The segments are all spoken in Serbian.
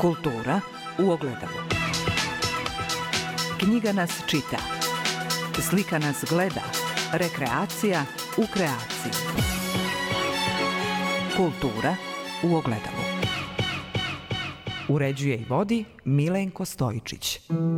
Kultura u ogledalu. Knjiga nas čita. Slika nas gleda. Rekreacija u kreaciji. Kultura u ogledalu. Uređuje i vodi Milenko Stojičić.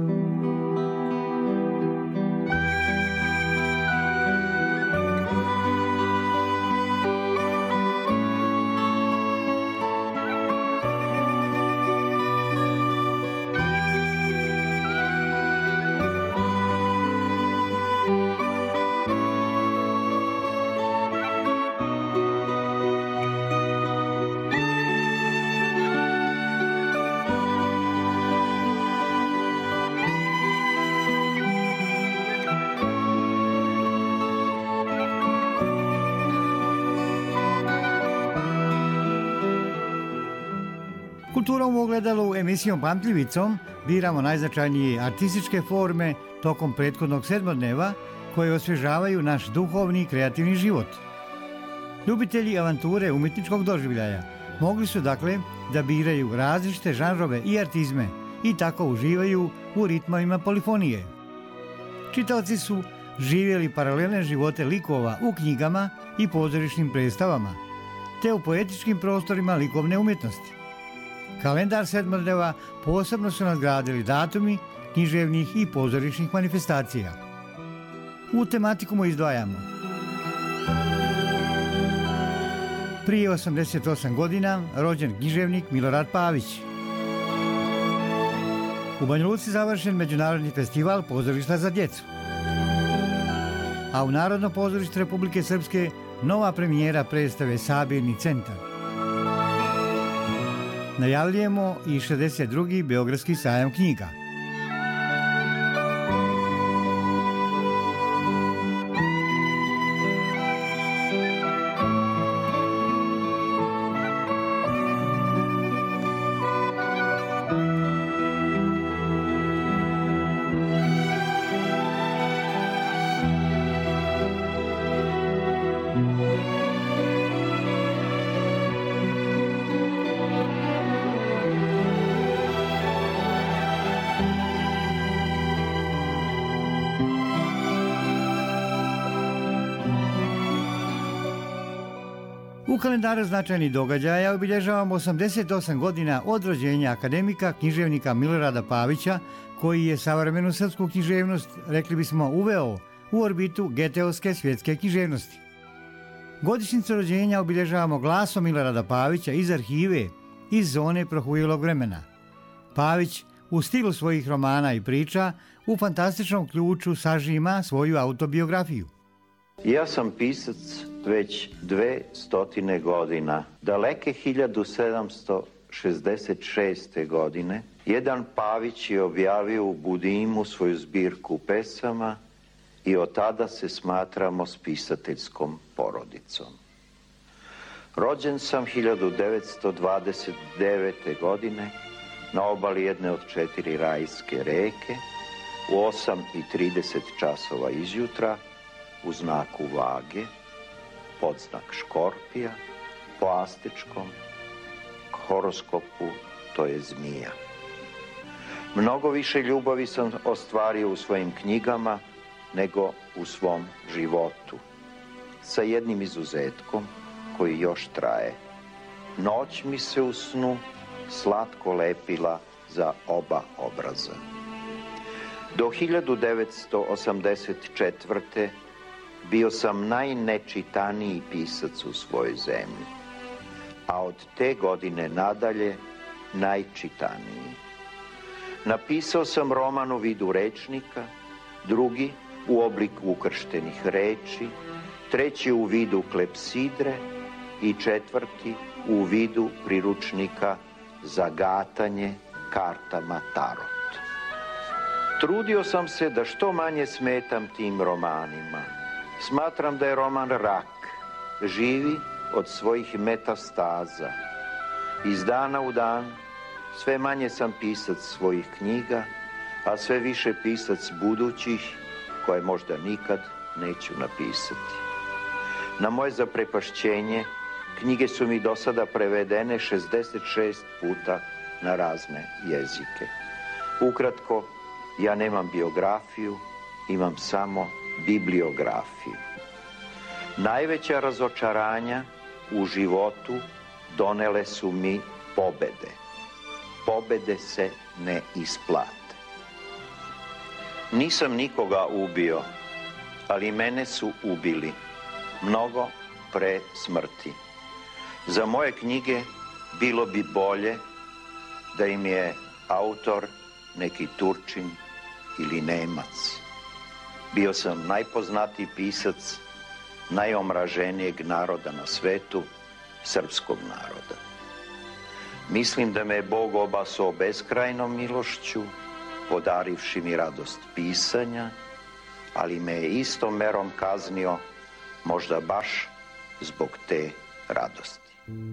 Kultura u ogledalu emisijom Pamtljivicom biramo najznačajnije artističke forme tokom prethodnog sedmodneva koje osvježavaju naš duhovni i kreativni život. Ljubitelji avanture umjetničkog doživljaja mogli su dakle da biraju različite žanrove i artizme i tako uživaju u ritmovima polifonije. Čitaoci su živjeli paralelne živote likova u knjigama i pozorišnim predstavama, te u poetičkim prostorima likovne umjetnosti. Kalendar sedmodneva posebno su nadgradili datumi književnih i pozorišnih manifestacija. U tematiku mu izdvajamo. Prije 88 godina rođen književnik Milorad Pavić. U Banja Luci završen Međunarodni festival pozorišta za djecu. A u Narodno pozorište Republike Srpske nova premijera predstave Sabirni centar. Najavljujemo i 62. Beogradski sajam knjiga. U kalendaru značajnih događaja obilježavamo 88 godina od rođenja akademika književnika Milorada Pavića, koji je savremenu srpsku književnost, rekli bismo, uveo u orbitu geteovske svjetske književnosti. Godišnjicu rođenja obilježavamo glasom Milorada Pavića iz arhive, iz zone prohujelog vremena. Pavić u stilu svojih romana i priča u fantastičnom ključu sažima svoju autobiografiju. Ja sam pisac već 200 godina. Daleke 1766. godine jedan Pavić je objavio u Budimu svoju zbirku pesama i od tada se smatramo spisateljskom porodicom. Rođen sam 1929. godine na obali jedne od 4 rajske reke u 8:30 časova izjutra u znaku vage, podznak škorpija, po astečkom horoskopu, to je zmija. Mnogo više ljubavi sam ostvario u svojim knjigama nego u svom životu, sa jednim izuzetkom koji još traje. Noć mi se u snu slatko lepila za oba obraza. Do 1984. bio sam najnečitaniji pisac u svojoj zemlji, a od te godine nadalje najčitaniji. Napisao sam roman u vidu rečnika, drugi u obliku ukrštenih reči, treći u vidu klepsidre i četvrti u vidu priručnika za gatanje kartama tarot. Trudio sam se da što manje smetam tim romanima. Smatram da je roman rak, živi od svojih metastaza. Iz dana u dan sve manje sam pisac svojih knjiga, a sve više pisac budućih koje možda nikad neću napisati. Na moje zaprepašćenje, knjige su mi do sada prevedene 66 puta na razne jezike. Ukratko, ja nemam biografiju, imam samo bibliografiju. Najveća razočaranja u životu donele su mi pobede. Pobede se ne isplate. Nisam nikoga ubio, ali mene su ubili mnogo pre smrti. Za moje knjige bilo bi bolje da im je autor neki Turčin ili Nemac. Bio sam najpoznatiji pisac najomraženijeg naroda na svetu, srpskog naroda. Mislim da me je Bog obasuo beskrajnom milošću, podarivši mi radost pisanja, ali me je istom merom kaznio, možda baš zbog te radosti.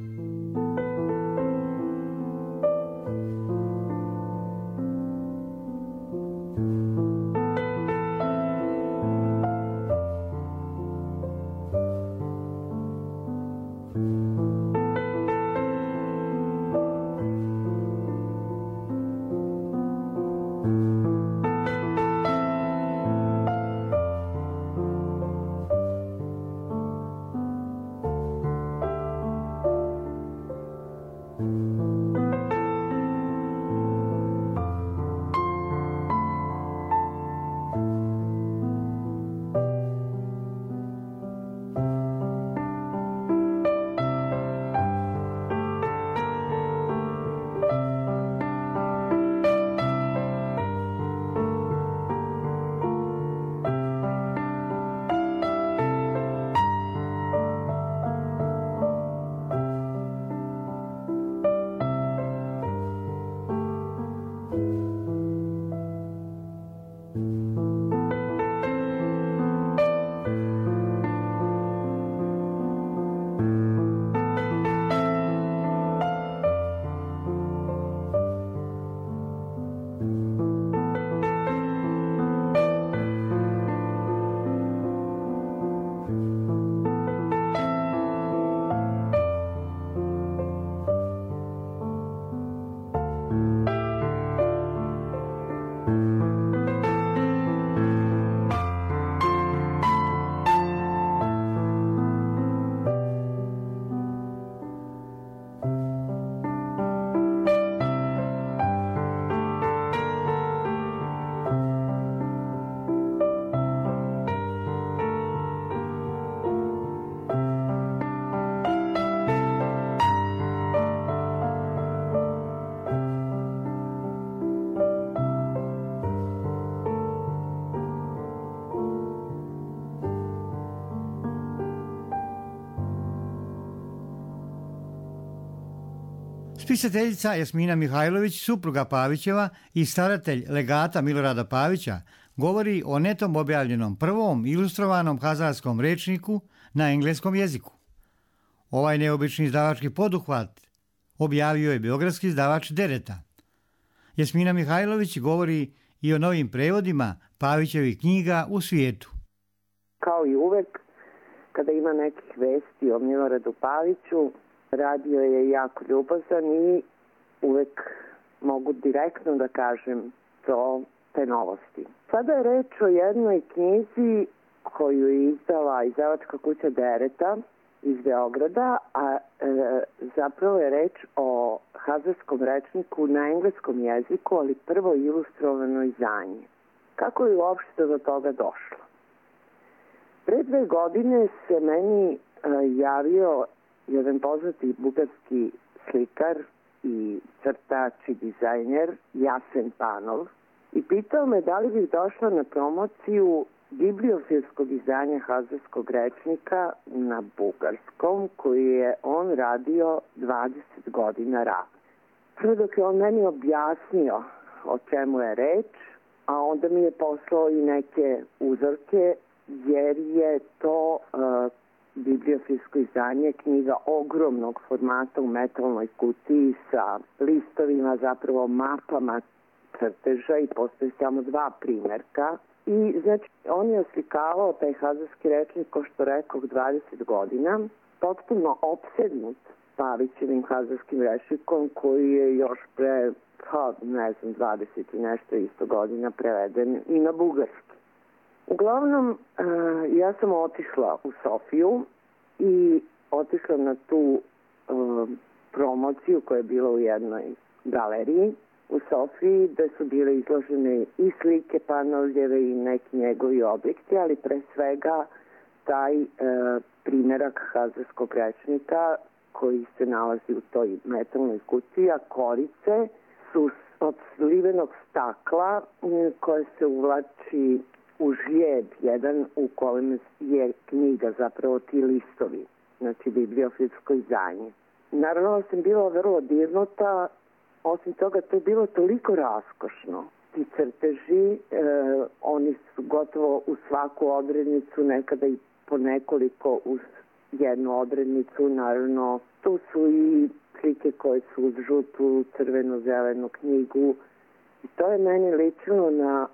Spisateljica Jasmina Mihajlović, supruga Pavićeva i staratelj legata Milorada Pavića, govori o netom objavljenom prvom ilustrovanom hazarskom rečniku na engleskom jeziku. Ovaj neobični izdavački poduhvat objavio je beogradski izdavač Dereta. Jasmina Mihajlović govori i o novim prevodima Pavićevih knjiga u svijetu. Kao i uvek, kada ima nekih vesti o Miloradu Paviću, radio je jako ljubazan i uvek mogu direktno da kažem te novosti. Sada je reč o jednoj knjizi koju je izdala izdavačka kuća Dereta iz Beograda, a zapravo je reč o hazarskom rečniku na engleskom jeziku, ali prvo ilustrovano izdanje. Kako je uopšte do toga došlo? Pre 2 godine se meni javio jedan poznati bugarski slikar i crtač i dizajner Jasen Panov i pitao me da li bih došla na promociju bibliofilskog izdanja hazarskog rečnika na bugarskom koji je on radio 20 godina rada. Prvo dok je on meni objasnio o čemu je reč, a onda mi je poslao i neke uzorke jer je to bibliofilsko izdanje, knjiga ogromnog formata u metalnoj kutiji sa listovima, zapravo mapama crteža i postoji samo 2 primjerka. I znači on je oslikavao taj hazarski rečnik, ko što rekoh, 20 godina, potpuno opsednut Pavićevim Hazarskim rečnikom koji je još pre, 20 i nešto isto godina preveden i na bugarski. Uglavnom, ja sam otišla u Sofiju i otišla na tu promociju koja je bila u jednoj galeriji u Sofiji, gde su bile izložene i slike Panovljeve i neki njegovi objekti, ali pre svega taj primerak Hazarskog rečnika koji se nalazi u toj metalnoj kutiji, a korice su od slivenog stakla koje se uvlači u žlijeb jedan u kojem je knjiga, zapravo ti listovi, znači bibliofilsko izdanje. Naravno sam bila vrlo dirnuta, osim toga to je bilo toliko raskošno. Ti crteži, oni su gotovo u svaku odrednicu, nekada i po nekoliko uz jednu odrednicu, naravno tu su i slike koje su uz žutu, crvenu, zelenu knjigu i to je meni ličilo na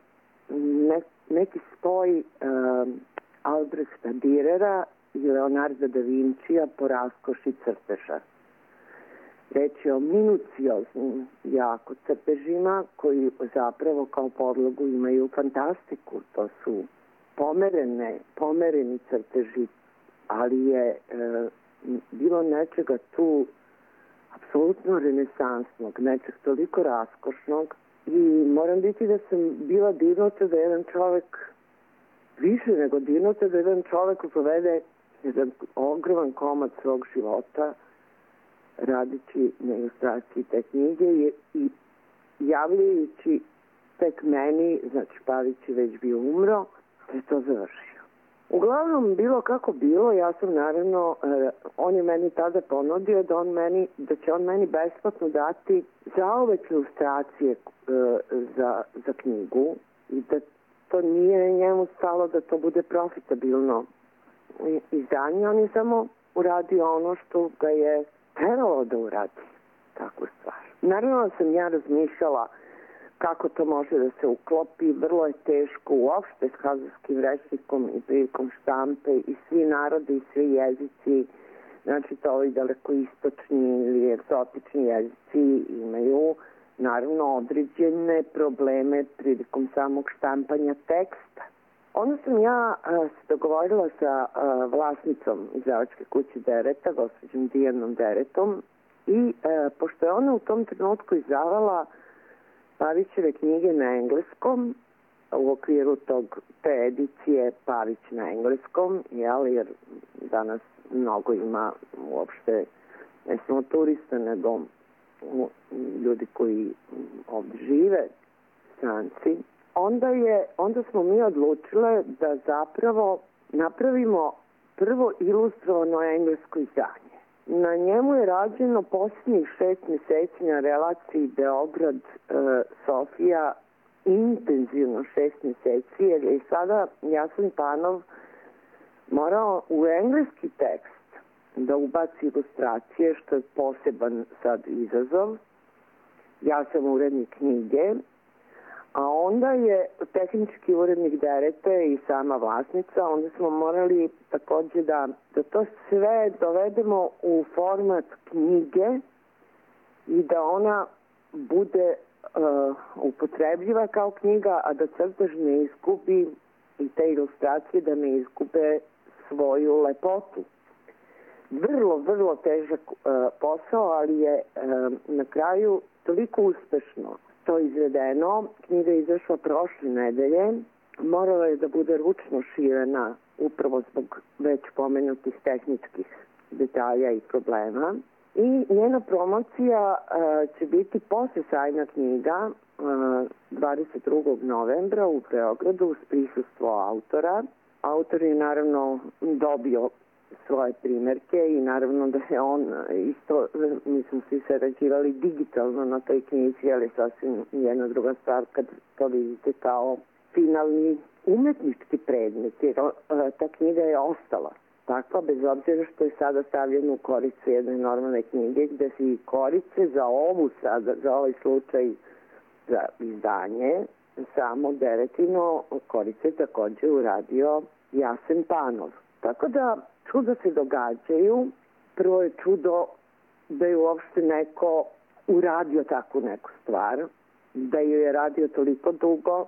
neki spoj Albrehta Dürera i Leonarda da Vincija po raskoši crteža. Reč je o minucioznim jako crtežima koji zapravo kao podlogu imaju fantastiku. To su pomereni crteži, ali je bilo nečega tu apsolutno renesansnog, nečeg toliko raskošnog i moram biti da sam bila dirnuta da jedan čovek, više nego dirnuta da jedan čovek povede jedan ogroman komad svog života radići na ilustraciji te knjige i javljajući tek meni, znači Pavić je već bio umro, da je to završio. Uglavnom, bilo kako bilo, ja sam naravno, on je meni tada ponudio da će on meni besplatno dati zauvek ilustracije za knjigu i da to nije njemu stalo da to bude profitabilno izdanje. On je samo uradio ono što ga je trebalo da uradi, takvu stvar. Naravno sam ja razmišljala kako to može da se uklopi, vrlo je teško uopšte s Hazarskim rečnikom i prilikom štampe i svi narodi i svi jezici, znači to ovi dalekoistočni ili egzotični jezici imaju naravno određene probleme prilikom samog štampanja teksta. Onda sam ja se dogovorila sa vlasnicom izdavačke kuće Dereta, gospođom Dijanom Deretom i pošto je ona u tom trenutku izdavala Pavićeve knjige na engleskom, u okviru te edicije Pavić na engleskom, jer danas mnogo ima uopšte, ne samo turista, nego ljudi koji ovdje žive, stranci. Onda smo mi odlučile da zapravo napravimo prvo ilustrovano englesko izdanje. Na njemu je rađeno posljednjih 6 mjeseci na relaciji Beograd-Sofija intenzivno 6 mjeseci, jer je sada Jasen Panov morao u engleski tekst da ubaci ilustracije, što je poseban sad izazov. Ja sam urednik knjige, a onda je tehnički urednik Derete i sama vlasnica, onda smo morali također da to sve dovedemo u format knjige i da ona bude upotrebljiva kao knjiga, a da crtež ne izgubi i te ilustracije da ne izgube svoju lepotu. Vrlo, vrlo težak posao, ali je na kraju toliko uspešno to izvedeno. Knjiga je izašla prošle nedelje. Morala je da bude ručno širena upravo zbog već pomenutih tehničkih detalja i problema. I njena promocija će biti posle sajma knjiga 22. novembra u Beogradu uz prisustvo autora. Autor je naravno dobio svoje primjerke i naravno da je on isto, mi smo svi sarađivali digitalno na toj knjizi, ali sasvim jedna druga stvar kad to vidite kao finalni umetnički predmet, jer ta knjiga je ostala takva, bez obzira što je sada stavljeno u koricu jedne normalne knjige, gde si korice za ovu sada, za ovaj slučaj za izdanje, samo Deretino korice također uradio Jasen Panov. Tako da čuda se događaju. Prvo je čudo da je uopšte neko uradio takvu neku stvar, da ju je radio toliko dugo,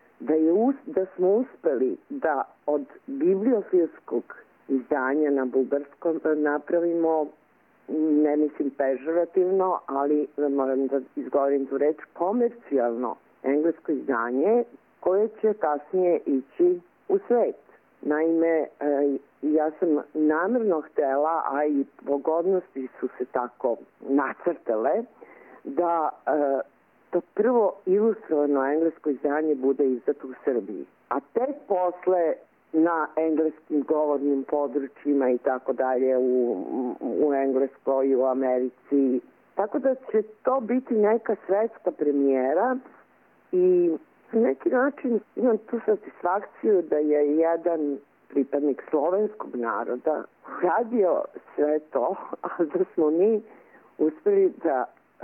da smo uspeli da od bibliofilskog izdanja na bugarskom napravimo, ne mislim pežorativno, ali moram da izgovorim tu reč, komercijalno englesko izdanje koje će kasnije ići u svet. Naime, ja sam namerno htela, a i pogodnosti su se tako nacrtale, da to prvo ilustrovano englesko izdanje bude izdato u Srbiji. A tek posle na engleskim govornim područjima i tako dalje u Engleskoj, u Americi. Tako da će to biti neka svetska premijera i na neki način imam tu satisfakciju da je jedan pripadnik slovenskog naroda radio sve to, a da smo mi uspeli da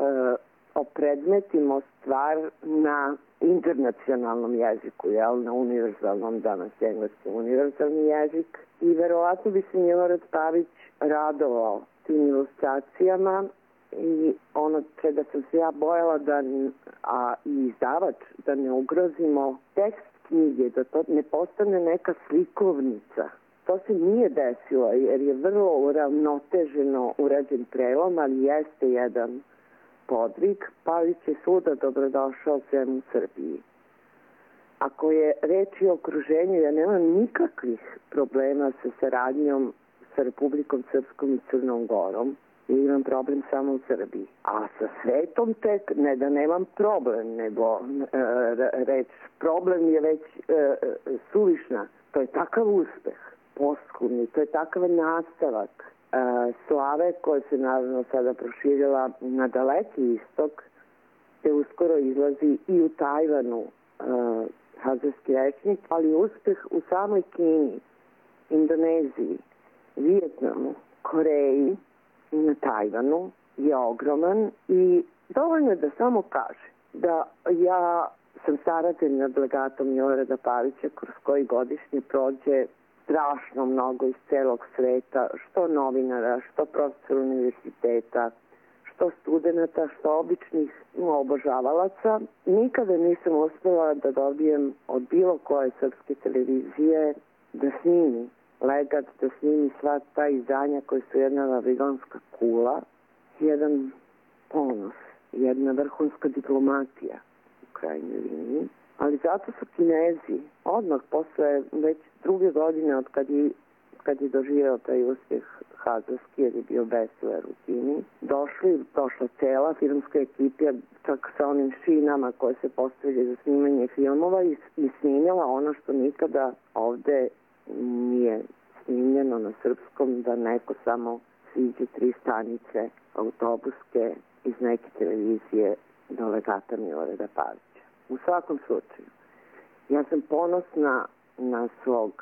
opredmetimo stvar na internacionalnom jeziku, na univerzalnom, danas engleski univerzalni jezik. I verovatno bi se Milorad Pavić radovao tim ilustracijama i ono čega sam se ja bojala a i izdavač, da ne ugrozimo tekst knjige, da to ne postane neka slikovnica. To se nije desilo jer je vrlo uravnoteženo urađen prelom, ali jeste jedan podvig. Pavić je svuda dobrodošao sem u Srbiji. Ako je reč o okruženju, ja nemam nikakvih problema sa saradnjom sa Republikom Srpskom i Crnom Gorom. Ja imam problem samo u Srbiji. A sa svetom tek, ne da nemam problem, nego reč problem je već suvišna. To je takav uspeh posthumni, to je takav nastavak slave koja se naravno sada proširila na daleki istok, te uskoro izlazi i u Tajvanu hazarski rečnik, ali uspeh u samoj Kini, Indoneziji, Vijetnamu, Koreji i na Tajvanu je ogroman i dovoljno je da samo kaže da ja sam staratelj nad legatom Milorada Pavića kroz koji godišnje prođe strašno mnogo iz celog sveta, što novinara, što profesora univerziteta, što studenta, što običnih obožavalaca. Nikada nisam uspela da dobijem od bilo koje srpske televizije da snimi legat, da snimi sva ta izdanja koji su jedna vavilonska kula, jedan ponos, jedna vrhunska diplomatija u krajnjoj liniji. Ali zato su Kinezi odmah posle već druge godine od kad je doživeo taj uspjeh hazarski, jer je bio bestseller u Kini, došla cela filmska ekipa, čak sa onim šinama koje se postavljaju za snimanje filmova i snimila ono što nikada ovde nije snimljeno na srpskom, da neko samo siđe 3 stanice autobuske iz neke televizije do legata Milorada Pavića. U svakom slučaju, ja sam ponosna na svog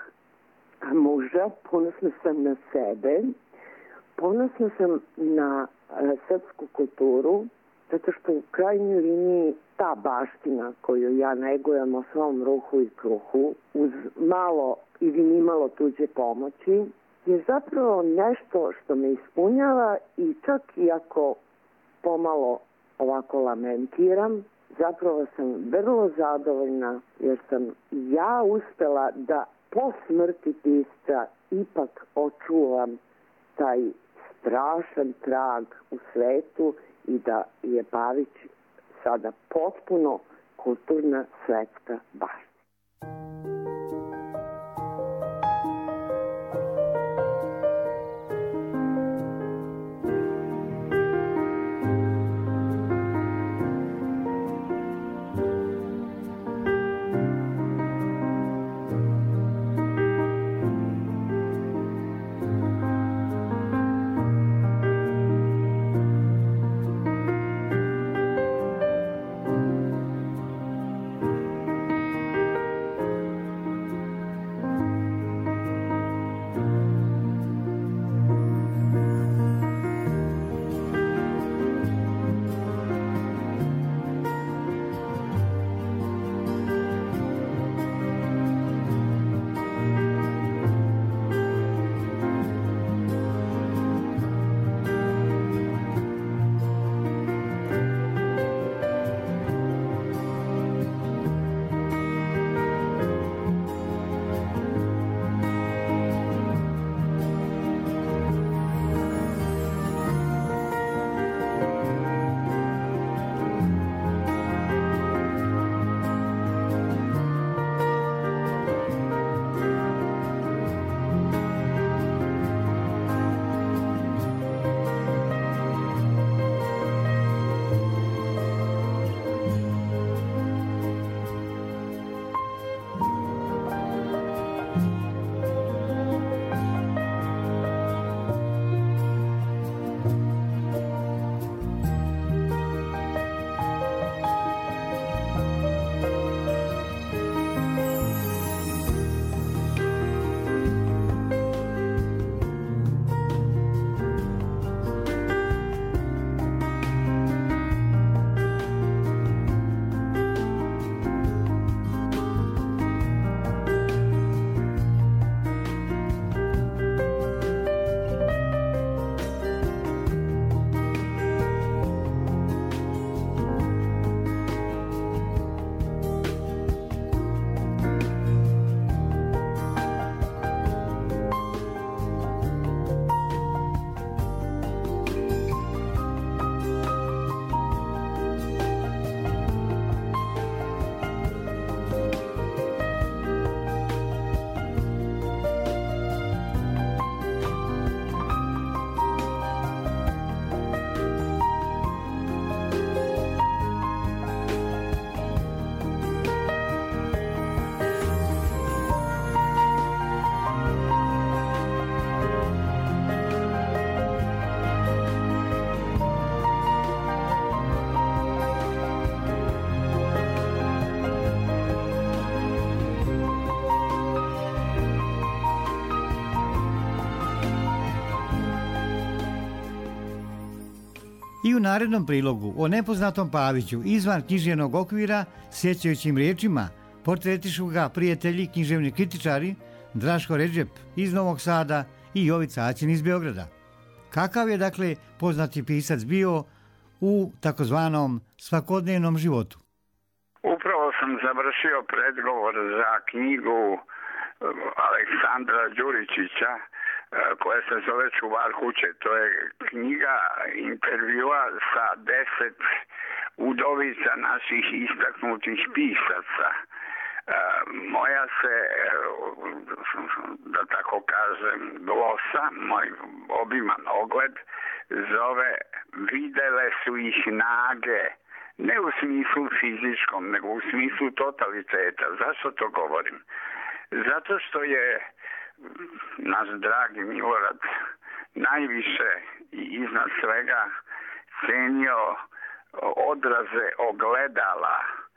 muža, ponosna sam na sebe, ponosna sam na srpsku kulturu, zato što u krajnjoj liniji ta baština koju ja negujem o svom ruhu i kruhu, uz malo ili nimalo tuđe pomoći, je zapravo nešto što me ispunjava i čak i ako pomalo ovako lamentiram, zapravo sam vrlo zadovoljna jer sam ja uspela da po smrti pisca ipak očuvam taj strašan trag u svetu i da je Pavić sada potpuno kulturna svetska baština. I u narednom prilogu o nepoznatom Paviću izvan književnog okvira sjećajućim riječima portretišu ga prijatelji, književni kritičari Draško Redžep iz Novog Sada i Jovica Aćin iz Beograda. Kakav je dakle poznati pisac bio u takozvanom svakodnevnom životu? Upravo sam završio predgovor za knjigu Aleksandra Đuričića koja se zove Čuvar kuće. To je knjiga intervjua sa 10 udovica naših istaknutih pisaca. Moja se, da tako kažem, glosa, moj obiman ogled zove Videle su ih nage, ne u smislu fizičkom, nego u smislu totaliteta. Zašto to govorim? Zato što je naš dragi Milorad najviše i iznad svega cenio odraze ogledala.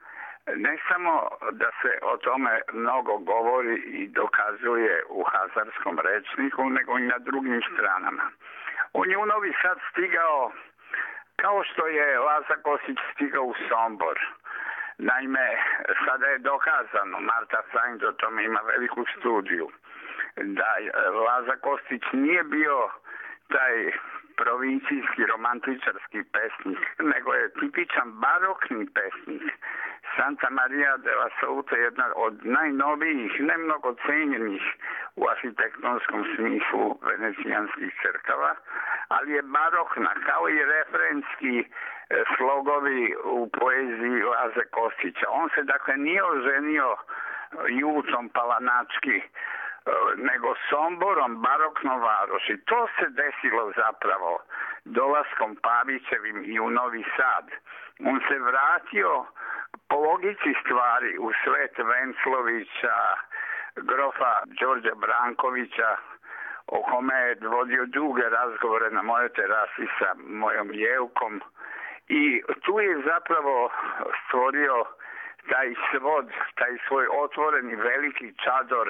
Ne samo da se o tome mnogo govori i dokazuje u Hazarskom rečniku, nego i na drugim stranama. On je u Novi Sad stigao kao što je Laza Kostić stigao u Sombor. Naime, sada je dokazano, Marta Sainz o tome ima veliku studiju, da Laza Kostić nije bio taj provincijski romantičarski pesnik, nego je tipičan barokni pesnik. Santa Maria della Salute je jedna od najnovijih, ne mnogo cenjenih u arhitektonskom smislu venecijanskih crkava, ali je barokna, kao i referenski slogovi u poeziji Laze Kostića. On se dakle nije oženio Jucom Palanački, nego Somborom, baroknom varoši. To se desilo zapravo dolaskom Pavićevim i u Novi Sad. On se vratio po logici stvari u svet Venclovića, grofa Đorđa Brankovića, o kome je vodio duge razgovore na mojoj terasi sa mojom Jevkom. I tu je zapravo stvorio taj svod, taj svoj otvoreni veliki čador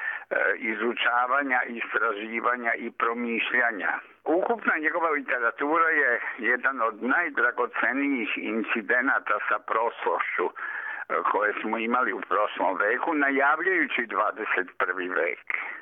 izučavanja, istraživanja i promišljanja. Ukupna njegova literatura je jedan od najdragocenijih incidenata sa prošlošću koje smo imali u prošlom veku, najavljajući 21. vek.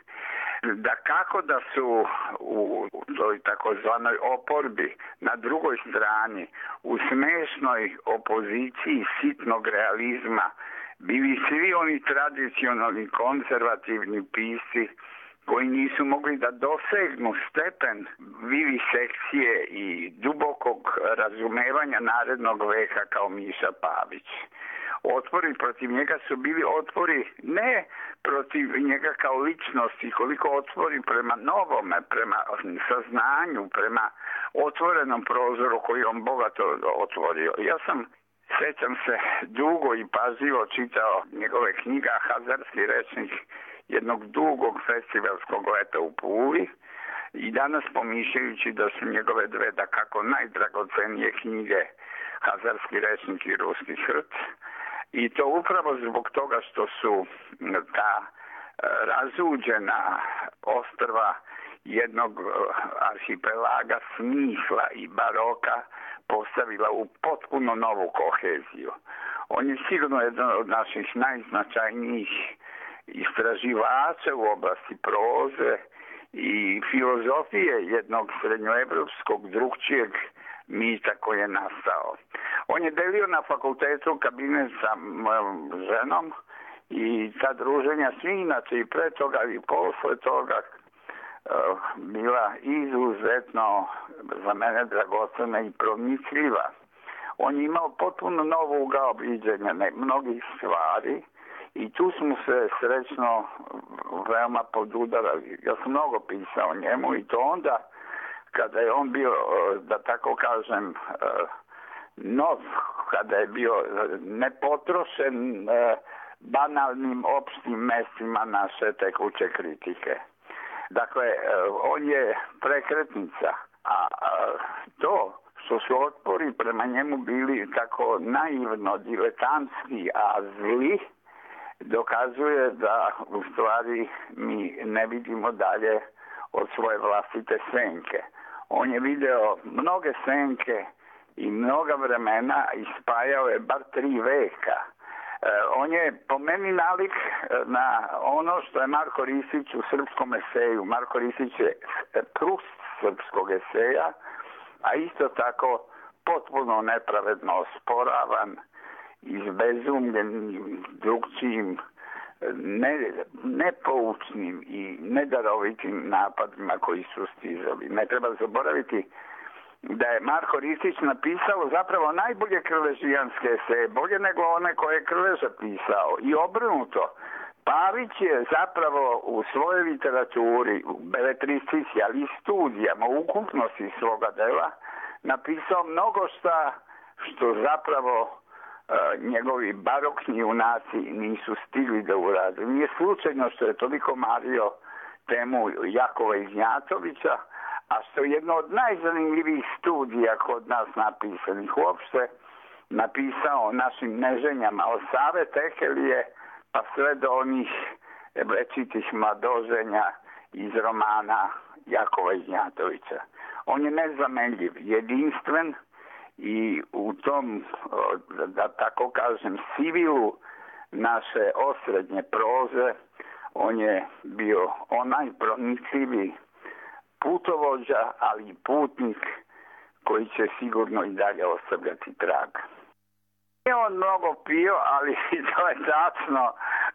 Da kako da su u toj takozvanoj oporbi na drugoj strani, u smešnoj opoziciji sitnog realizma, bili svi oni tradicionalni konzervativni pisci koji nisu mogli da dosegnu stepen vivisekcije i dubokog razumevanja narednog veka kao Miša Pavić. Otpori protiv njega su bili otpori ne protiv njega kao ličnosti, koliko otpori prema novome, prema saznanju, prema otvorenom prozoru koji on bogato otvorio. Ja sam, sećam se, dugo i pažljivo čitao njegove knjiga Hazarski rečnik jednog dugog festivalskog leta u Puli i danas pomišljajući da su njegove dve da kako najdragocenije knjige Hazarski rečnik i Ruski hrt. I to upravo zbog toga što su ta razuđena ostrva jednog arhipelaga smisla i baroka postavila u potpuno novu koheziju. On je sigurno jedan od naših najznačajnijih istraživača u oblasti proze i filozofije jednog srednjoevropskog drugčijeg mita koji je nastao. On je delio na fakultetu kabinet sa mojom ženom i ta druženja svi inače i pre toga i posle toga bila izuzetno za mene dragocena i pronicljiva. On je imao potpuno novo ugao viđenja mnogih stvari i tu smo se srećno veoma podudarali. Ja sam mnogo pisao o njemu i to onda kada je on bio, da tako kažem, nov, kada je bio nepotrošen banalnim opštim mestima naše tekuće kritike. Dakle, on je prekretnica, a to što su otpori prema njemu bili tako naivno, diletantski, a zli, dokazuje da u stvari mi ne vidimo dalje od svoje vlastite senke. On je video mnoge senke i mnoga vremena i spajao je bar 3 veka. On je po meni nalik na ono što je Marko Ristić u srpskom eseju. Marko Ristić je Prust srpskog eseja, a isto tako potpuno nepravedno osporavan, izbezumljenim, drugčijim, nepoučnim i nedarovitim napadima koji su stizali. Ne treba zaboraviti da je Marko Ristić napisao zapravo najbolje krležijanske eseje, bolje nego one koje je Krleža pisao. I obrnuto, Pavić je zapravo u svojoj literaturi, u beletristici, ali i studijama, u ukupnosti svoga dela, napisao mnogo šta što zapravo njegovi barokni junaci nisu stigli da urade. Nije slučajno što je toliko mario temu Jakova Ignjatovića, a što je jedno od najzanimljivijih studija kod nas napisanih uopšte, napisao o našim neženjama, od Save Tehelije pa sve do onih večitih mladoženja iz romana Jakova Ignjatovića. On je nezamenljiv, jedinstven i u tom, da tako kažem, sivilu naše osrednje proze, on je bio onaj pronicljivi putovođa, ali i putnik koji će sigurno i dalje ostavljati trag. Nije on mnogo pio, ali to je tačno.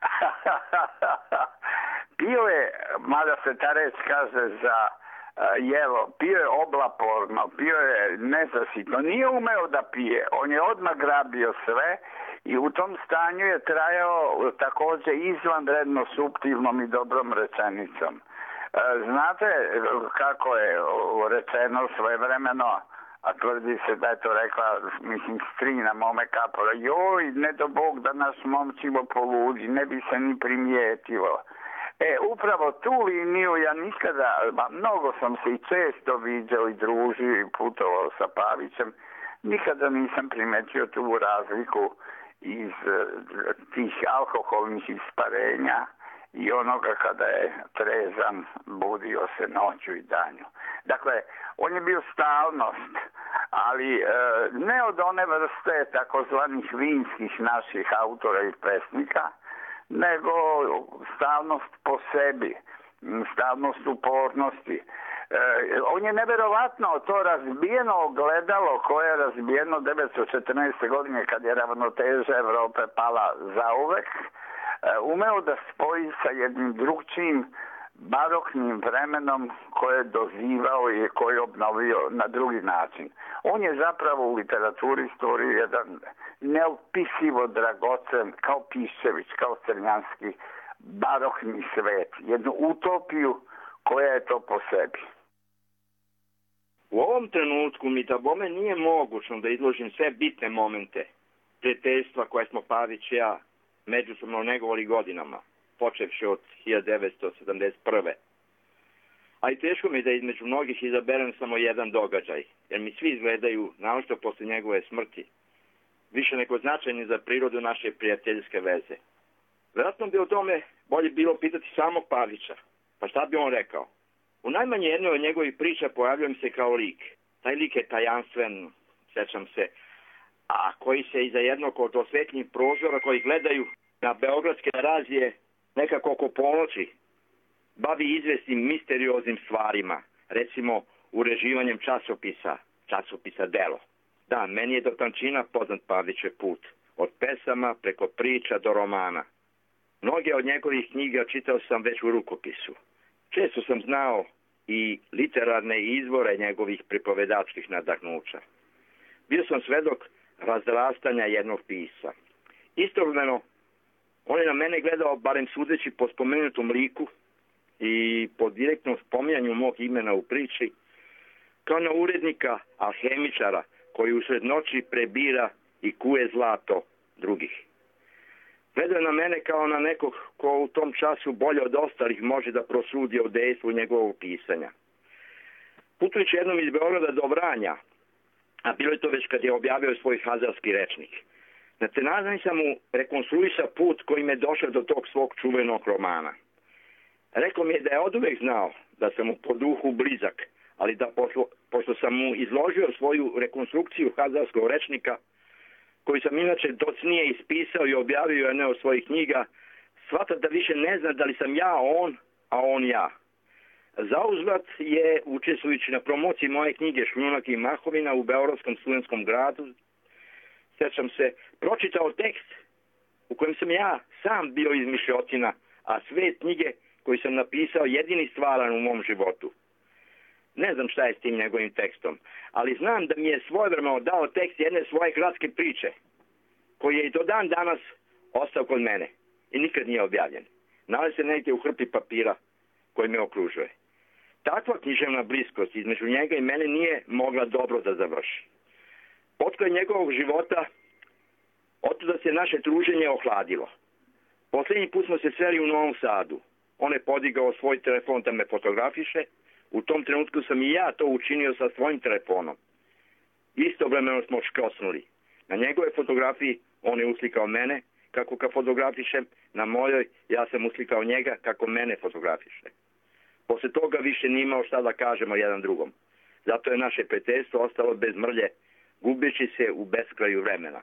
Pio je, mada se ta reč kaže za jelo, pio je oblaporno, pio je nezasitno, nije umeo da pije, on je odmah grabio sve i u tom stanju je trajao također izvanredno suptilnom i dobrom rečenicom. Znate kako je rečeno svojevremeno, a tvrdi se da je to rekla, mislim, strina mome Kapora, joj, ne do Bog da nas momčivo poludi, ne bi se ni primijetilo. Upravo tu liniju ja nikada, mnogo sam se i često viđao i družio i putovao sa Pavićem, nikada nisam primetio tu razliku iz tih alkoholnih isparenja i onoga kada je trezan, budio se noću i danju. Dakle, on je bio stalnost, ali ne od one vrste takozvanih vinskih naših autora i pesnika, nego stalnost po sebi, stalnost upornosti. On je neverovatno to razbijeno ogledalo koje je razbijeno 1914. godine kad je ravnoteža Evrope pala zauvek, umeo da spoji sa jednim drugčijim baroknim vremenom koje je dozivao i koje je obnovio na drugi način. On je zapravo u literaturi stvorio jedan neopisivo dragocen, kao Piščević, kao Crnjanski, barokni svet, jednu utopiju koja je to po sebi. U ovom trenutku mi da bome nije mogućno da izložim sve bitne momente prijateljstva koje smo Pavić i ja međusobno negovali godinama, počevši od 1971. A i teško mi da između mnogih izaberem samo jedan događaj, jer mi svi izgledaju, naročito posle njegove smrti, više nego značajni za prirodu naše prijateljske veze. Vjerojatno bi o tome bolje bilo pitati samog Pavića. Pa šta bi on rekao? U najmanje jednoj od njegovih priča pojavljam se kao lik. Taj lik je tajanstven, sećam se, a koji se iza jednog od osvetljivih prozora koji gledaju na beogradske razije nekako oko ponoći bavi izvesnim misterioznim stvarima, recimo ureživanjem časopisa Delo. Da, meni je do tančina poznat Pavlićev put, od pesama preko priča do romana. Mnoge od njegovih knjiga čitao sam već u rukopisu. Često sam znao i literarne izvore njegovih pripovedačkih nadahnuća. Bio sam svedok razrastanja jednog pisa. Istovremeno, on je na mene gledao, barem sudeći po spomenutom liku i po direktnom spominjanju mog imena u priči, kao na urednika, alhemičara, koji usred noći prebira i kuje zlato drugih. Gledao je na mene kao na nekog ko u tom času bolje od ostalih može da prosudi o dejstvu njegovog pisanja. Putujući jednom iz Beograda do Vranja, a bilo je to već kad je objavio svoj hazarski rečnik, na tenazani sam mu rekonstruisao put kojim je došao do tog svog čuvenog romana. Rekao mi je da je oduvek znao da sam mu po duhu blizak, ali da pošto sam sam mu izložio svoju rekonstrukciju hazarskog rečnika, koji sam inače docnije ispisao i objavio jedne od svojih knjiga, shvata da više ne zna da li sam ja on, a on ja. Zauzvrat je, učestvujući na promociji moje knjige Šljunak i Mahovina u Beogradskom studentskom gradu, sećam se, pročitao tekst u kojem sam ja sam bio izmišljotina, a sve knjige koji sam napisao jedini stvaran u mom životu. Ne znam šta je s tim njegovim tekstom, ali znam da mi je svojevremeno dao tekst jedne svoje gradske priče, koji je i do dan danas ostao kod mene i nikad nije objavljen. Nalazi se negdje u hrpi papira koji me okružuje. Takva književna bliskost između njega i mene nije mogla dobro da završi. Potkraj njegovog života, otuda se naše druženje ohladilo. Posljednji put smo se sreli u Novom Sadu. On je podigao svoj telefon da me fotografiše. U tom trenutku sam i ja to učinio sa svojim telefonom. Istovremeno smo škrosnuli. Na njegove fotografiji on je uslikao mene kako ga fotografišem, na mojoj ja sam uslikao njega kako mene fotografiše. Posle toga više nije imao šta da kažemo jedan drugom. Zato je naše prijateljstvo ostalo bez mrlje, gubeći se u beskraju vremena.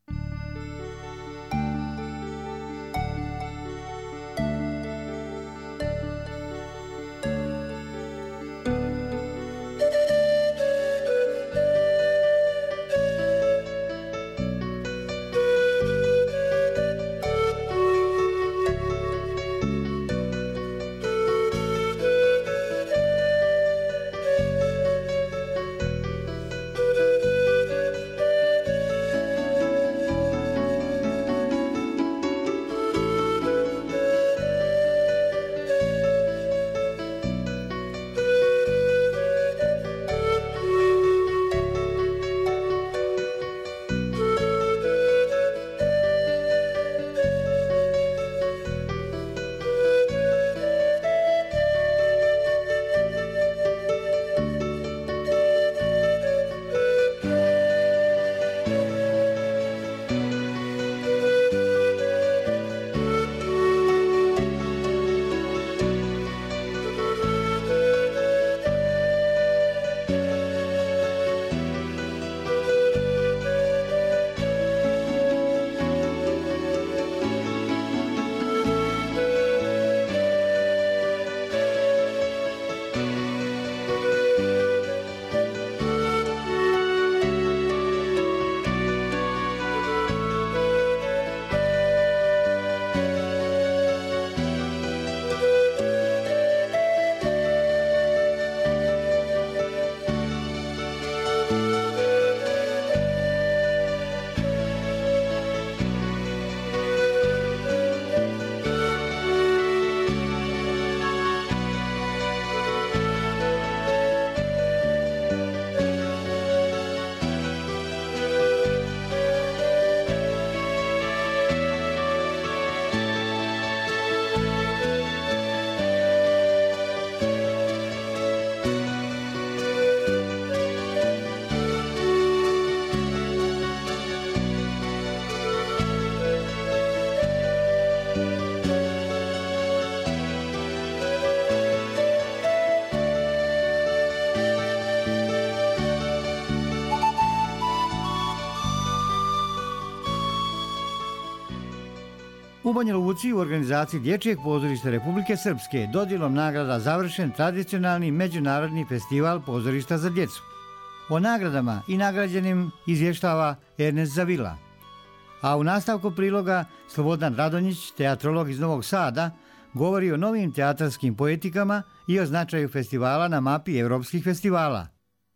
U Banja Luci u organizaciji Dječjeg pozorišta Republike Srpske dodjelom nagrada završen tradicionalni međunarodni festival pozorišta za djecu. O nagradama i nagrađenim izvještava Ernest Zavila. A u nastavku priloga Slobodan Radonjić, teatrolog iz Novog Sada, govori o novim teatarskim poetikama i o značaju festivala na mapi evropskih festivala.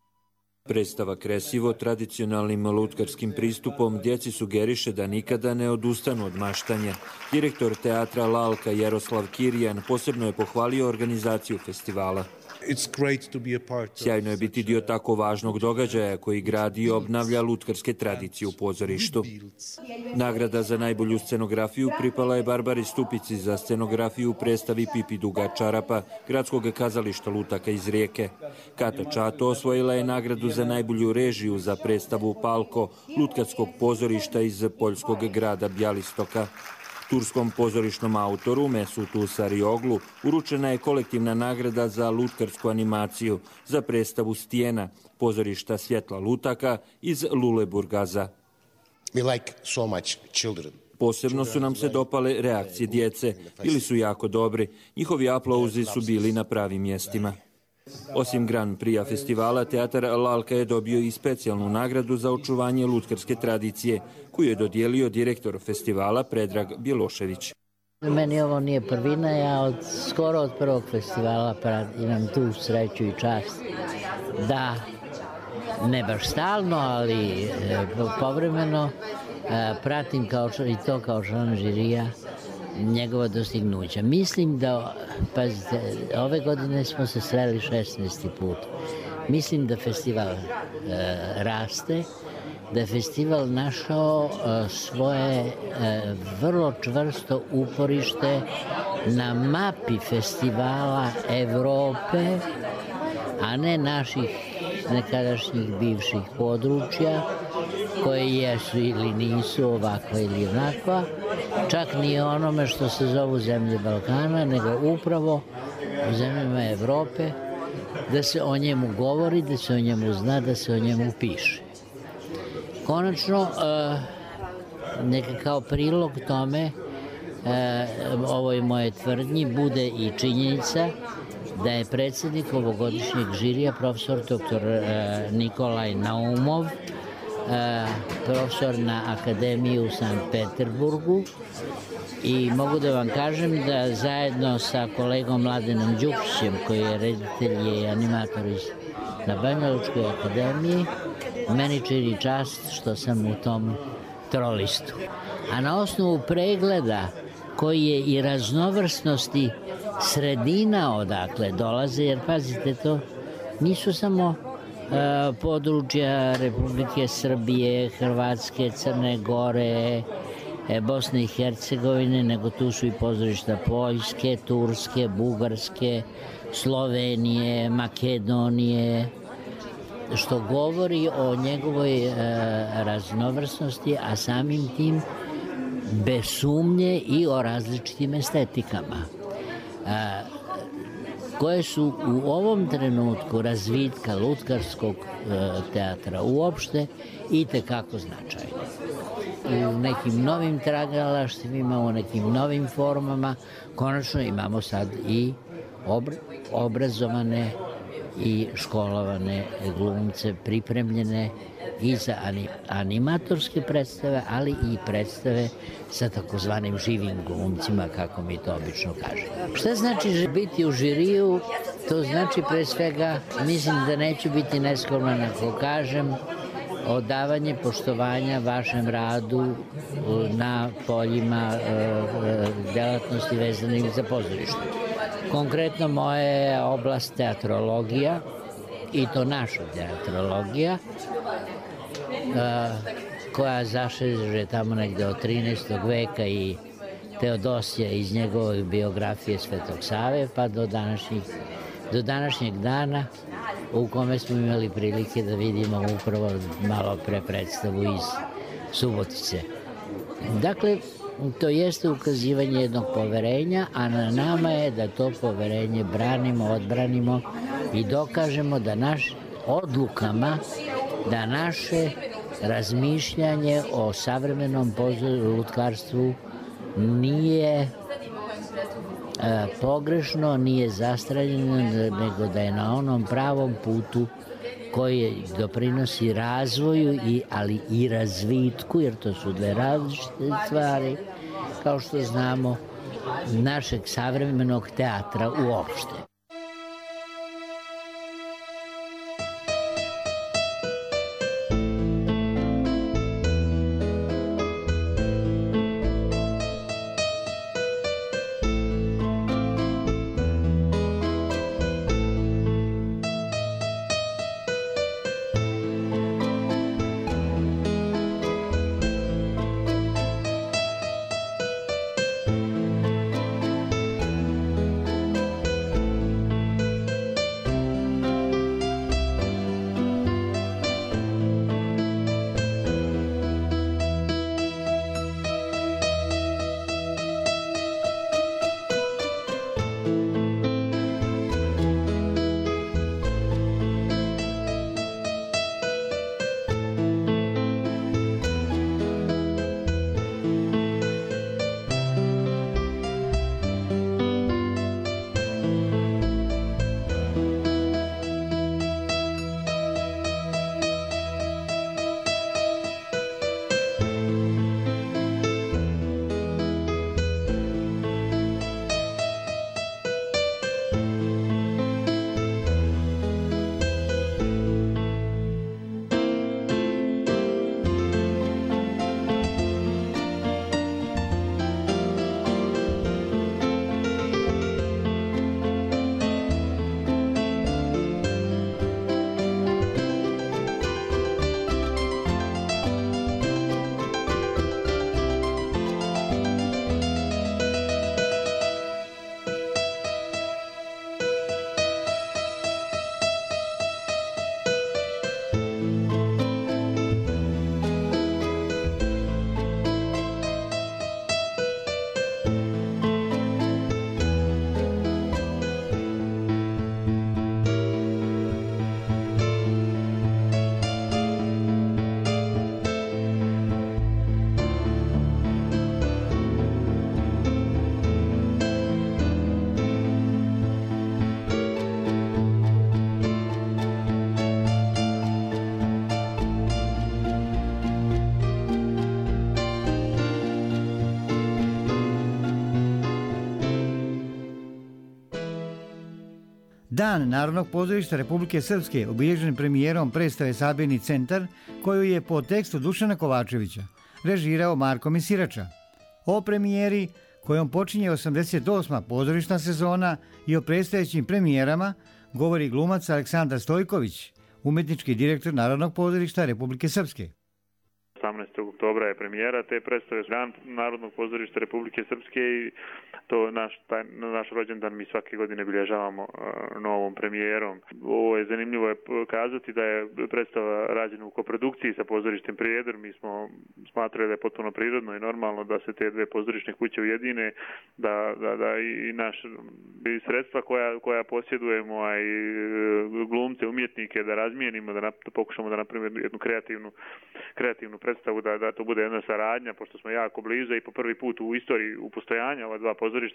Predstava Kresivo tradicionalnim lutkarskim pristupom djeci sugeriše da nikada ne odustanu od maštanja. Direktor teatra Lalka Jaroslav Kirjan posebno je pohvalio organizaciju festivala. Sjajno je biti dio tako važnog događaja koji gradi i obnavlja lutkarske tradicije u pozorištu. Nagrada za najbolju scenografiju pripala je Barbari Stupici za scenografiju u predstavi Pipi Duga Čarapa, gradskog kazališta lutaka iz Rijeke. Kata Čato osvojila je nagradu za najbolju režiju za predstavu Palko, lutkarskog pozorišta iz poljskog grada Bjalistoka. Turskom pozorišnom autoru Mesutu Sarıoğlu uručena je kolektivna nagrada za lutkarsku animaciju za predstavu Stijena, pozorišta Svjetla lutaka iz Luleburgaza. Posebno su nam se dopale reakcije djece, bili su jako dobri, njihovi aplauzi su bili na pravim mjestima. Osim Grand Prix festivala, teatar Lalka je dobio i specijalnu nagradu za očuvanje lutkarske tradicije, koju je dodijelio direktor festivala Predrag Bjelošević. Meni ovo nije prvina, ja skoro od prvog festivala imam tu sreću i čast da, ne baš stalno, ali povremeno pratim i to kao član žirija njegova dostignuća. Mislim da, pazite, ove godine smo se sreli 16. put. Mislim da festival raste, da je festival našao svoje vrlo čvrsto uporište na mapi festivala Evrope, a ne naših nekadašnjih bivših područja, koje jesu ili nisu ovakva ili onakva, čak ni onome što se zovu zemlje Balkana, nego upravo u zemljama Evrope, da se o njemu govori, da se o njemu zna, da se o njemu piše. Konačno, neka kao prilog tome, ovoj moje tvrdnji, bude i činjenica da je predsjednik ovogodišnjeg žirija profesor dr. Nikolaj Naumov, profesor na Akademiji u Sankt Peterburgu, i mogu da vam kažem da zajedno sa kolegom Mladenom Đukićem, koji je reditelj i animator na Banjalučkoj akademiji, meni čini čast što sam u tom trolistu. A na osnovu pregleda koji je i raznovrsnosti sredina odakle dolaze, jer pazite, to nisu samo područja Republike Srbije, Hrvatske, Crne Gore, Bosne i Hercegovine, nego tu su i pozorišta Poljske, Turske, Bugarske, Slovenije, Makedonije, što govori o njegovoj raznovrsnosti, a samim tim bez sumnje i o različitim estetikama, koje su u ovom trenutku razvitka lutkarskog teatra uopšte i tekako značajne. U nekim novim tragalaštvima, u nekim novim formama, konačno imamo sad i obrazovane i školovane glumce, pripremljene i za animatorske predstave, ali i predstave sa takozvanim živim glumcima, kako mi to obično kažemo. Šta znači biti u žiriju? To znači pre svega, mislim da neću biti neskroman ako kažem, odavanje poštovanja vašem radu na poljima delatnosti vezanih za pozorište. Konkretno moja oblast teatrologija, i to naša teatrologija, koja zaseže tamo negde od 13. veka i Teodosija iz njegove biografije Svetog Save, pa do današnjeg dana, u kome smo imali prilike da vidimo upravo malo pre predstavu iz Subotice. Dakle, to jeste ukazivanje jednog poverenja, a na nama je da to poverenje branimo, odbranimo i dokažemo da odlukama da naše razmišljanje o savremenom lutkarstvu nije pogrešno, nije zastraljeno, nego da je na onom pravom putu koji doprinosi razvoju, ali i razvitku, jer to su dve različite stvari, kao što znamo, našeg savremenog teatra uopšte. Dan Narodnog pozorišta Republike Srpske obilježen premijerom predstave Sabirni centar, koju je po tekstu Dušana Kovačevića režirao Marko Misirača. O premijeri, kojom počinje 88. pozorišna sezona, i o predstojećim premijerama govori glumac Aleksandar Stojković, umetnički direktor Narodnog pozorišta Republike Srpske. 18. oktobra je premijera te predstave, Dan Narodnog pozorišta Republike Srpske, i to naš rođendan mi svake godine bilježavamo novom premijerom. Ovo je zanimljivo je kazati da je predstava rađena u koprodukciji sa pozorištem Prijedor. Mi smo smatrali da je potpuno prirodno i normalno da se te dve pozorišne kuće ujedine, da i i sredstva koja posjedujemo, a i glumce, umjetnike da razmijenimo, da pokušamo da napravimo jednu kreativnu predstavu, da to bude jedna saradnja, pošto smo jako blizu i po prvi put u istoriji u postojanja ova dva pozorišta,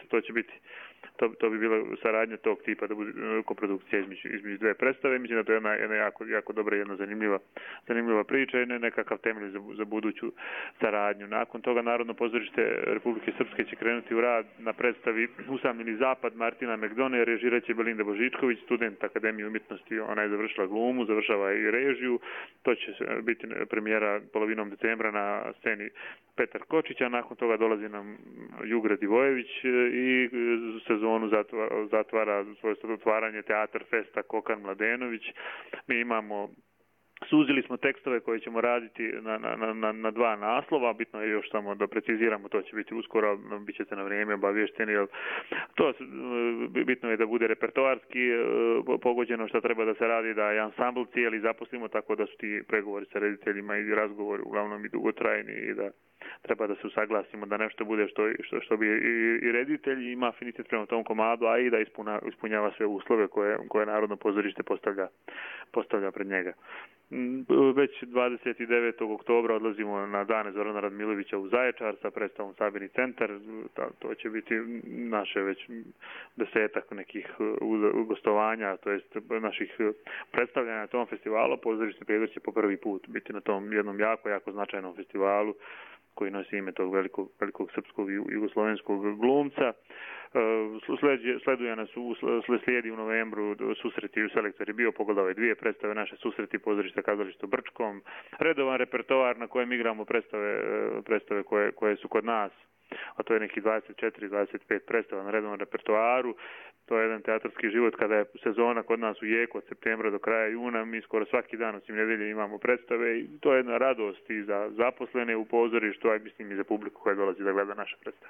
to bi bila saradnja tog tipa, da bude koprodukcija između dve predstave. Mislim da to je jedna jako dobra, jedna zanimljiva priča i nekakav temelj za buduću saradnju. Nakon toga Narodno pozorište Republike Srpske će krenuti u rad na predstavi Usamljeni zapad Martina Megdone, režiraće Belinda Božičković, student Akademije umjetnosti. Ona je završila glumu, završava i režiju. To će biti premijera polovinom decembra na sceni Petar Kočić, a nakon toga dolazi nam Jugra Divojević i sezonu zatvara svoje otvaranje Teatar Festa Kokan Mladenović. Mi suzili smo tekstove koje ćemo raditi na dva naslova, bitno je još samo da preciziramo, to će biti uskoro, bit ćete na vrijeme obavješteni, jer to bitno je da bude repertoarski pogođeno šta treba da se radi, da je ansambl cijeli zaposlimo, tako da su ti pregovori sa rediteljima i razgovori uglavnom i dugotrajni i da treba da se usaglasimo da nešto bude što bi i reditelj ima afinitet prema tom komadu, a i da ispunjava sve uslove koje Narodno pozorište postavlja pred njega. Već 29. oktobra odlazimo na dane Zorana Radmilovića u Zaječar sa predstavom Sabirni centar. To će biti naše već 10 nekih gostovanja, to jest naših predstavljanja na tom festivalu. Pozorište Prijedor će po prvi put biti na tom jednom jako značajnom festivalu koji nosi ime tog velikog srpskog i jugoslovenskog glumca. Slijedi u novembru susreti u Selektori bio, pogledao je dvije predstave naše susreti pozorišta Kazalište u Brčkom, redovan repertoar na kojem igramo predstave koje su kod nas, a to je neki 24-25 predstava na redovnom repertoaru. To je jedan teatarski život kada je sezona kod nas u jeku od septembra do kraja juna. Mi skoro svaki dan osim nedelje imamo predstave i to je jedna radost i za zaposlene u pozorištu, a mislim i za publiku koja dolazi da gleda naše predstave.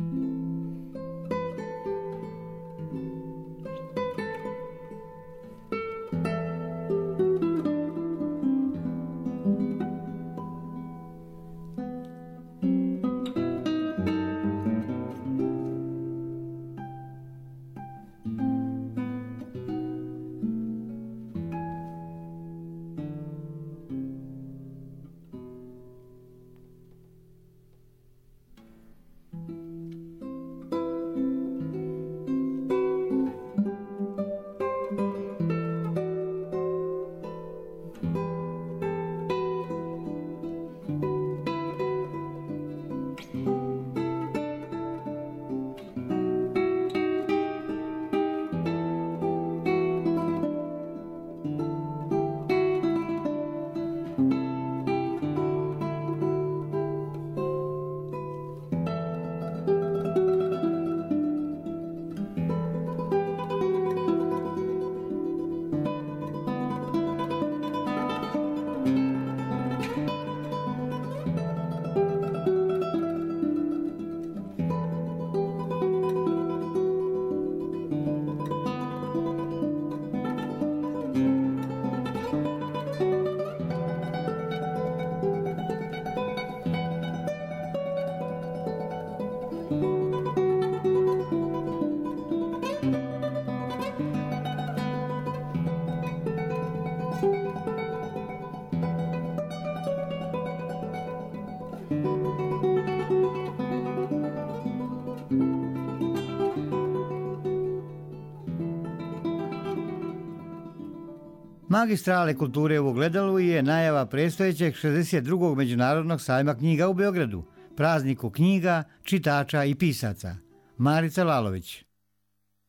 Magistrale kulture u Ogledalu je najava predstojećeg 62. Međunarodnog sajma knjiga u Beogradu, prazniku knjiga, čitača i pisaca. Marica Lalović.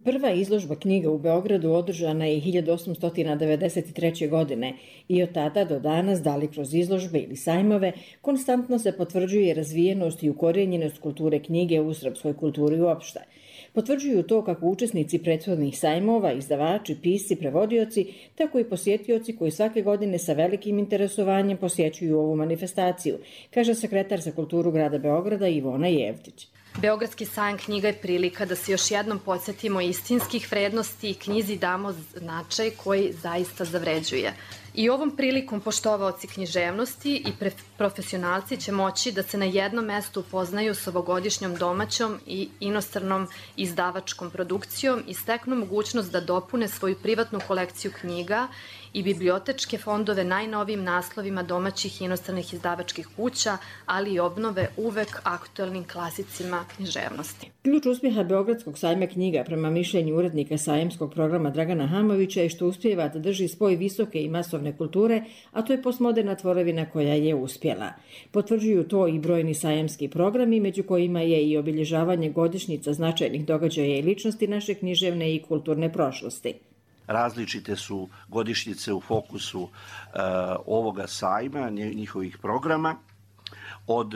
Prva izložba knjiga u Beogradu održana je 1893. godine i od tada do danas, da li kroz izložbe ili sajmove, konstantno se potvrđuje razvijenost i ukorjenjenost kulture knjige u srpskoj kulturi uopšte. Potvrđuju to kako učesnici prethodnih sajmova, izdavači, pisci, prevodioci, tako i posjetioci koji svake godine sa velikim interesovanjem posjećuju ovu manifestaciju, kaže sekretar za kulturu grada Beograda Ivona Jevtić. Beogradski sajam knjiga je prilika da se još jednom podsjetimo istinskih vrednosti i knjizi damo značaj koji zaista zavređuje. I ovom prilikom poštovaoci književnosti i profesionalci će moći da se na jednom mestu upoznaju s ovogodišnjom domaćom i inostranom izdavačkom produkcijom i steknu mogućnost da dopune svoju privatnu kolekciju knjiga i bibliotečke fondove najnovijim naslovima domaćih i inostranih izdavačkih kuća, ali i obnove uvek aktuelnim klasicima književnosti. Ključ uspjeha Beogradskog sajma knjiga, prema mišljenju urednika sajamskog programa Dragana Hamovića, je što uspijeva da drži spoj visoke i masovne kulture, a to je postmoderna tvorevina koja je uspjela. Potvrđuju to i brojni sajamski programi, među kojima je i obilježavanje godišnjica značajnih događaja i ličnosti naše književne i kulturne prošlosti. Različite su godišnjice u fokusu ovoga sajma, njihovih programa. Od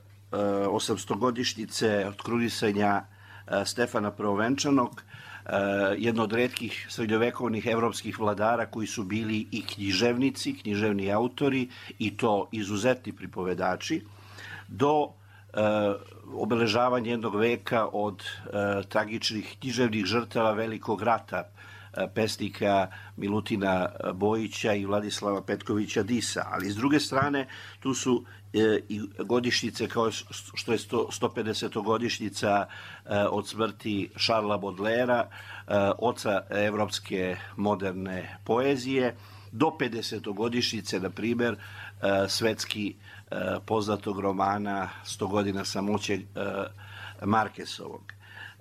800-godišnjice od krunisanja Stefana Prvovenčanog, jedno od retkih srednjovekovnih evropskih vladara koji su bili i književnici, književni autori i to izuzetni pripovedači, do obeležavanja jednog veka od tragičnih književnih žrtava Velikog rata, pesnika Milutina Bojića i Vladislava Petkovića Disa. Ali s druge strane tu su i godišnjice kao što je 150-godišnjica od smrti Šarla Bodlera, oca evropske moderne poezije, do 50-godišnjice, na primjer, svetski poznatog romana 100 godina samoće Markesovog.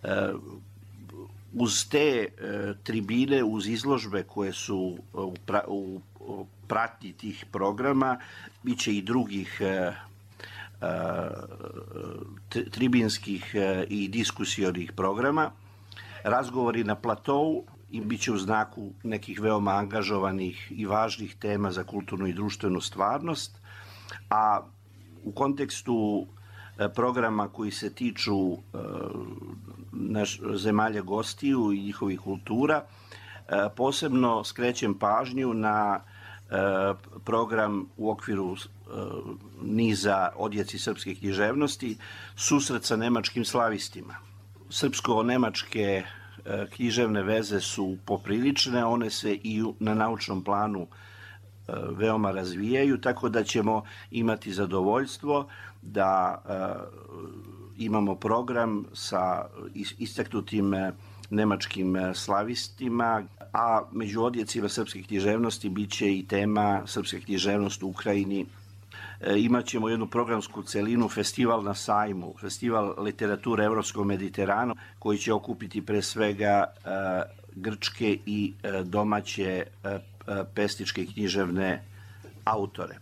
Uz te tribine, uz izložbe koje su u pratnji tih programa, biće i drugih tribinskih i diskusionih programa. Razgovori na platovu i bit će u znaku nekih veoma angažovanih i važnih tema za kulturnu i društvenu stvarnost, a u kontekstu programa koji se tiču zemalja gostiju i njihovih kultura, posebno skrećem pažnju na program u okviru niza Odjeci srpske književnosti, susret sa nemačkim slavistima. Srpsko-nemačke književne veze su poprilične, one se i na naučnom planu veoma razvijaju, tako da ćemo imati zadovoljstvo da imamo program sa istaknutim nemačkim slavistima, a među odjecima srpske književnosti biće i tema srpske književnost u Ukrajini. Imaćemo jednu programsku celinu, festival na sajmu, festival literature Evropskog Mediterana, koji će okupiti pre svega grčke i domaće pesničke književne autore.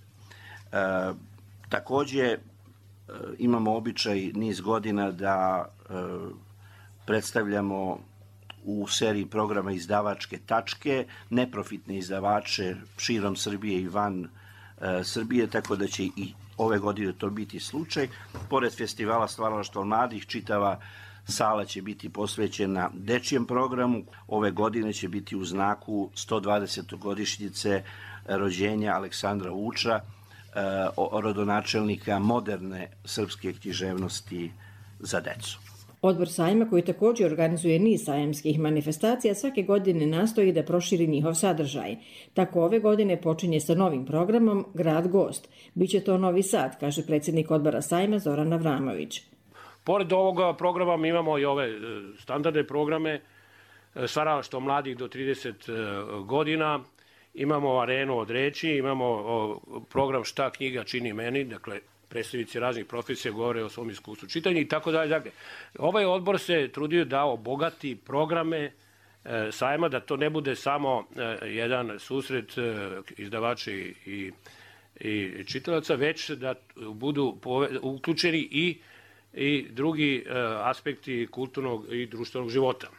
Takođe, imamo običaj niz godina da predstavljamo u seriji programa Izdavačke tačke neprofitne izdavače širom Srbije i van Srbije, tako da će i ove godine to biti slučaj. Pored festivala stvaralaštva mladih, čitava sala će biti posvećena dečijem programu. Ove godine će biti u znaku 120-godišnjice rođenja Aleksandra Vuča, rodonačelnika moderne srpske književnosti za decu. Odbor sajma, koji također organizuje niz sajamskih manifestacija, svake godine nastoji da proširi njihov sadržaj. Tako ove godine počinje sa novim programom Grad gost. Biće to Novi Sad, kaže predsjednik odbora sajma Zoran Avramović. Pored ovoga programa mi imamo i ove standardne programe, stvaralaštvo mladih do 30 godina, imamo arenu od reči, imamo program Šta knjiga čini meni, dakle predstavnici raznih profesija govore o svom iskustvu čitanja i tako dalje. Dakle, ovaj odbor se trudio da obogati programe sajma, da to ne bude samo jedan susret izdavača i čitalaca, već da budu uključeni i drugi aspekti kulturnog i društvenog života.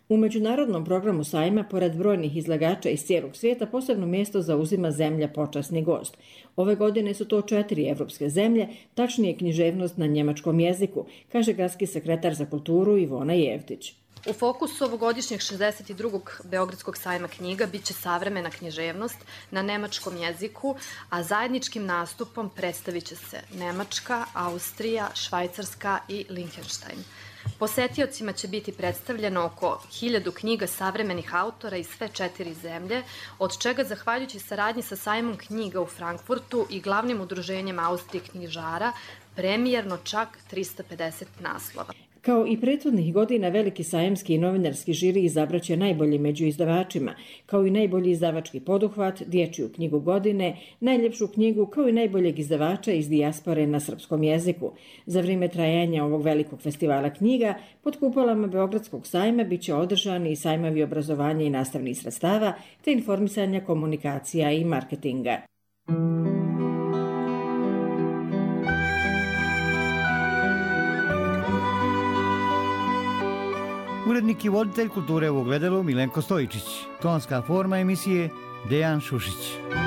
U međunarodnom programu sajma, pored brojnih izlagača iz cijelog svijeta, posebno mjesto zauzima zemlja počasni gost. Ove godine su to 4 evropske zemlje, tačnije književnost na njemačkom jeziku, kaže gradski sekretar za kulturu Ivona Jevtić. U fokusu ovogodišnjeg 62. Beogradskog sajma knjiga biće savremena književnost na nemačkom jeziku, a zajedničkim nastupom predstavit će se Nemačka, Austrija, Švajcarska i Lihenštajn. Posetiocima će biti predstavljeno oko 1000 knjiga savremenih autora iz sve 4 zemlje, od čega, zahvaljujući saradnji sa sajmom knjiga u Frankfurtu i glavnim udruženjem Austrije knjižara, premijerno čak 350 naslova. Kao i prethodnih godina, veliki sajamski i novinarski žiri izabraće najbolji među izdavačima, kao i najbolji izdavački poduhvat, dječju knjigu godine, najljepšu knjigu, kao i najboljeg izdavača iz dijaspore na srpskom jeziku. Za vrijeme trajanja ovog velikog festivala knjiga, pod kupolama Beogradskog sajma biće održani i sajmovi obrazovanja i nastavnih sredstava, te informisanja, komunikacija i marketinga. Urednik i voditelj kulture u Ogledalu Milenko Stojičić. Tonska forma emisije Dejan Šušić.